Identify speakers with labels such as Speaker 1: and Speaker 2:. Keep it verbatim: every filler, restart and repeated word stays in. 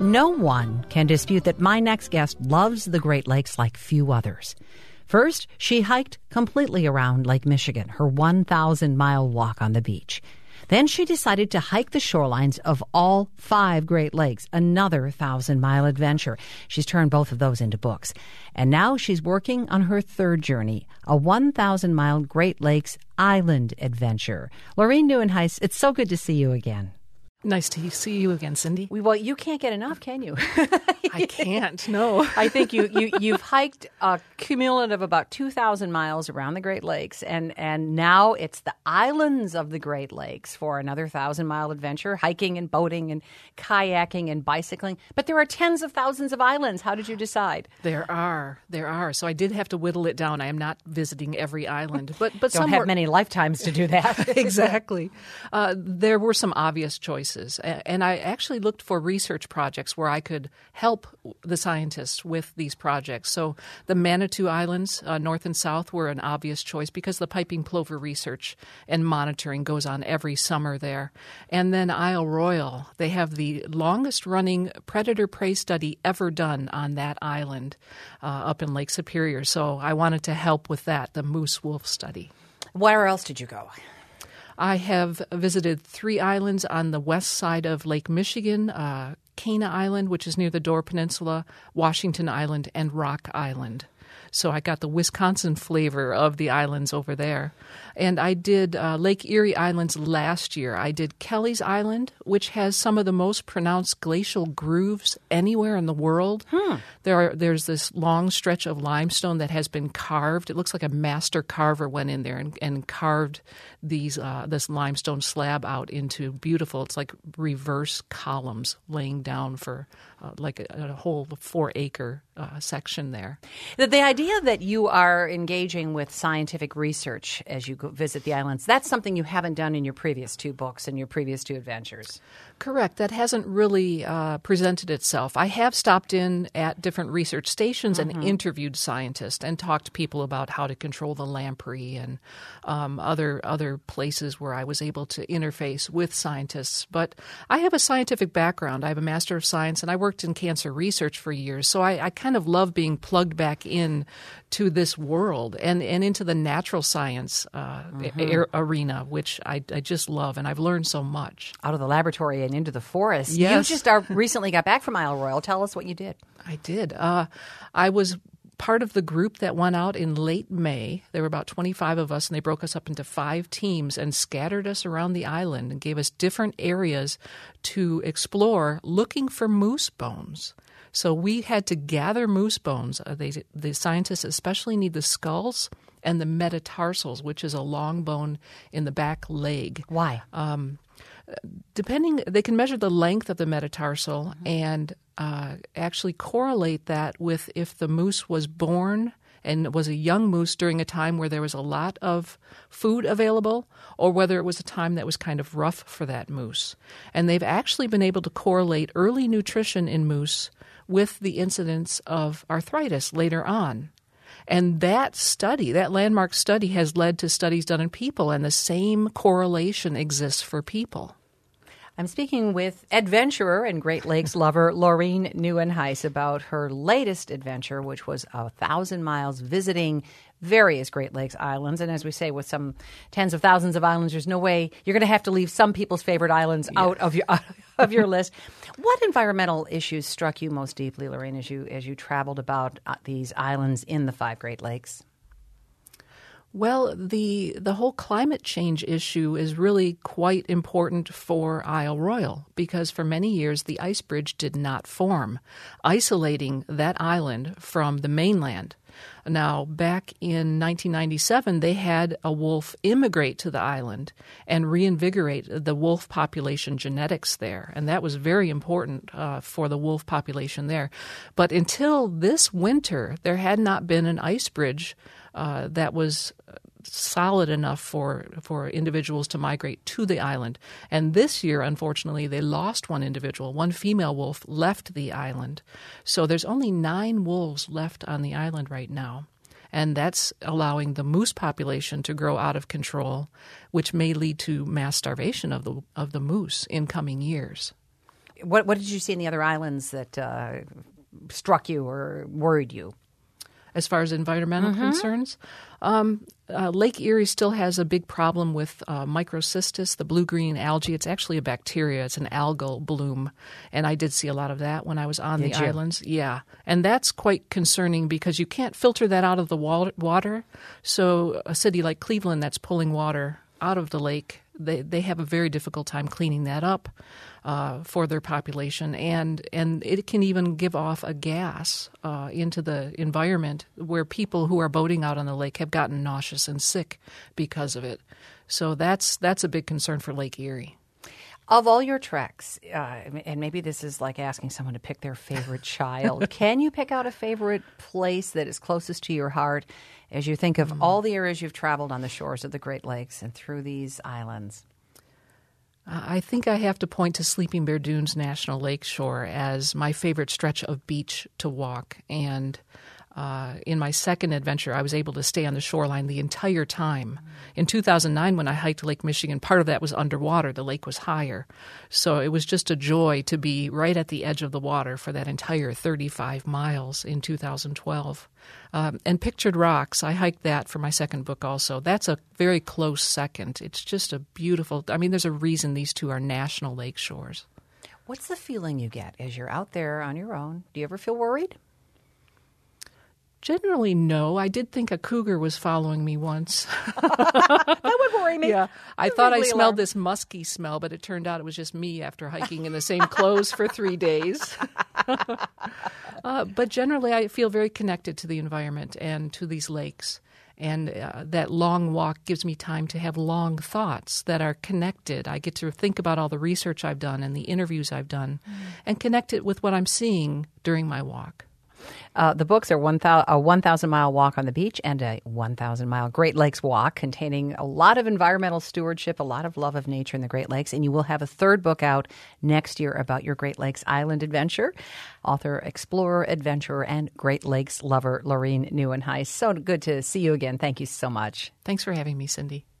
Speaker 1: No one can dispute that my next guest loves the Great Lakes like few others. First, she hiked completely around Lake Michigan, her one thousand mile walk on the beach. Then she decided to hike the shorelines of all five Great Lakes, another one thousand mile adventure. She's turned both of those into books. And now she's working on her third journey, a one thousand mile Great Lakes island adventure. Laureen Nieuwenhuis, it's so good to see you again.
Speaker 2: Nice to see you again, Cindy.
Speaker 1: We, well, you can't get enough, can you?
Speaker 2: I can't, no.
Speaker 1: I think you, you, you've hiked a cumulative about two thousand miles around the Great Lakes, and, and now it's the islands of the Great Lakes for another one thousand mile adventure, hiking and boating and kayaking and bicycling. But there are tens of thousands of islands. How did you decide?
Speaker 2: There are. There are. So I did have to whittle it down. I am not visiting every island. But, but
Speaker 1: Don't
Speaker 2: some
Speaker 1: have
Speaker 2: were...
Speaker 1: many lifetimes to do that.
Speaker 2: Exactly. Uh, there were some obvious choices. And I actually looked for research projects where I could help the scientists with these projects. So the Manitou Islands, uh, north and south, were an obvious choice because the piping plover research and monitoring goes on every summer there. And then Isle Royale, they have the longest-running predator-prey study ever done on that island uh, up in Lake Superior. So I wanted to help with that, the moose-wolf study.
Speaker 1: Where else did you go?
Speaker 2: I have visited three islands on the west side of Lake Michigan, uh, Cana Island, which is near the Door Peninsula, Washington Island, and Rock Island. So I got the Wisconsin flavor of the islands over there. And I did uh, Lake Erie Islands last year. I did Kelly's Island, which has some of the most pronounced glacial grooves anywhere in the world. Hmm. There are, there's this long stretch of limestone that has been carved. It looks like a master carver went in there and, and carved these uh, this limestone slab out into beautiful, it's like reverse columns laying down for uh, like a, a whole four-acre uh, section there.
Speaker 1: The, the idea that you are engaging with scientific research as you go visit the islands, that's something you haven't done in your previous two books and your previous two adventures.
Speaker 2: Correct. That hasn't really uh, presented itself. I have stopped in at different research stations mm-hmm. and interviewed scientists and talked to people about how to control the lamprey and um, other other places where I was able to interface with scientists. But I have a scientific background. I have a Master of Science, and I worked in cancer research for years. So I, I kind of love being plugged back in to this world and, and into the natural science uh, mm-hmm. a- arena, which I, I just love, and I've learned so much.
Speaker 1: Out of the laboratory and into the forest.
Speaker 2: Yes.
Speaker 1: You just are, recently got back from Isle Royale. Tell us what you did.
Speaker 2: I did. Uh, I was part of the group that went out in late May. There were about twenty-five of us, and they broke us up into five teams and scattered us around the island and gave us different areas to explore looking for moose bones. So we had to gather moose bones. Uh, they, the scientists especially need the skulls and the metatarsals, which is a long bone in the back leg.
Speaker 1: Why?
Speaker 2: Um, depending, they can measure the length of the metatarsal mm-hmm. and uh, actually correlate that with if the moose was born and was a young moose during a time where there was a lot of food available, or whether it was a time that was kind of rough for that moose. And they've actually been able to correlate early nutrition in moose with the incidence of arthritis later on. And that study, that landmark study, has led to studies done in people, and the same correlation exists for people.
Speaker 1: I'm speaking with adventurer and Great Lakes lover Laureen Nieuwenhuis about her latest adventure, which was a thousand miles visiting various Great Lakes islands. And as we say, with some tens of thousands of islands, there's no way you're going to have to leave some people's favorite islands yeah. out of your out of your list. What environmental issues struck you most deeply, Laureen, as you as you traveled about uh, these islands in the five Great Lakes?
Speaker 2: Well, the the whole climate change issue is really quite important for Isle Royale because for many years the ice bridge did not form, isolating that island from the mainland. Now, back in nineteen ninety-seven, they had a wolf immigrate to the island and reinvigorate the wolf population genetics there, and that was very important uh, for the wolf population there. But until this winter, there had not been an ice bridge uh, that was solid enough for for individuals to migrate to the island. And this year, unfortunately, they lost one individual. One female wolf left the island. So there's only nine wolves left on the island right now. And that's allowing the moose population to grow out of control, which may lead to mass starvation of the of the moose in coming years.
Speaker 1: what what did you see in the other islands that uh, struck you or worried you?
Speaker 2: As far as environmental mm-hmm. concerns, um, uh, Lake Erie still has a big problem with uh, microcystis, the blue-green algae. It's actually a bacteria. It's an algal bloom, and I did see a lot of that when I was on
Speaker 1: did
Speaker 2: the
Speaker 1: you?
Speaker 2: islands. Yeah, and that's quite concerning because you can't filter that out of the water. So a city like Cleveland that's pulling water out of the lake, they they have a very difficult time cleaning that up uh, for their population, and and it can even give off a gas uh, into the environment where people who are boating out on the lake have gotten nauseous and sick because of it. So that's that's a big concern for Lake Erie.
Speaker 1: Of all your treks, uh, and maybe this is like asking someone to pick their favorite child, can you pick out a favorite place that is closest to your heart as you think of mm. all the areas you've traveled on the shores of the Great Lakes and through these islands?
Speaker 2: I think I have to point to Sleeping Bear Dunes National Lakeshore as my favorite stretch of beach to walk. And uh, in my second adventure, I was able to stay on the shoreline the entire time. In two thousand nine, when I hiked Lake Michigan, part of that was underwater. The lake was higher. So it was just a joy to be right at the edge of the water for that entire thirty-five miles in two thousand twelve. Um, and Pictured Rocks, I hiked that for my second book also. That's a very close second. It's just a beautiful, I mean, there's a reason these two are national lake shores.
Speaker 1: What's the feeling you get as you're out there on your own? Do you ever feel worried?
Speaker 2: Generally, no. I did think a cougar was following me once.
Speaker 1: That would worry me.
Speaker 2: Yeah, I thought I smelled this musky smell, but it turned out it was just me after hiking in the same clothes for three days. uh, but generally, I feel very connected to the environment and to these lakes. And uh, that long walk gives me time to have long thoughts that are connected. I get to think about all the research I've done and the interviews I've done mm. and connect it with what I'm seeing during my walk.
Speaker 1: Uh, the books are one thousand, a one thousand mile walk on the beach and a one thousand mile Great Lakes walk containing a lot of environmental stewardship, a lot of love of nature in the Great Lakes. And you will have a third book out next year about your Great Lakes Island adventure. Author, explorer, adventurer, and Great Lakes lover, Laureen Nieuwenhuis. So good to see you again. Thank you so much.
Speaker 2: Thanks for having me, Cindy.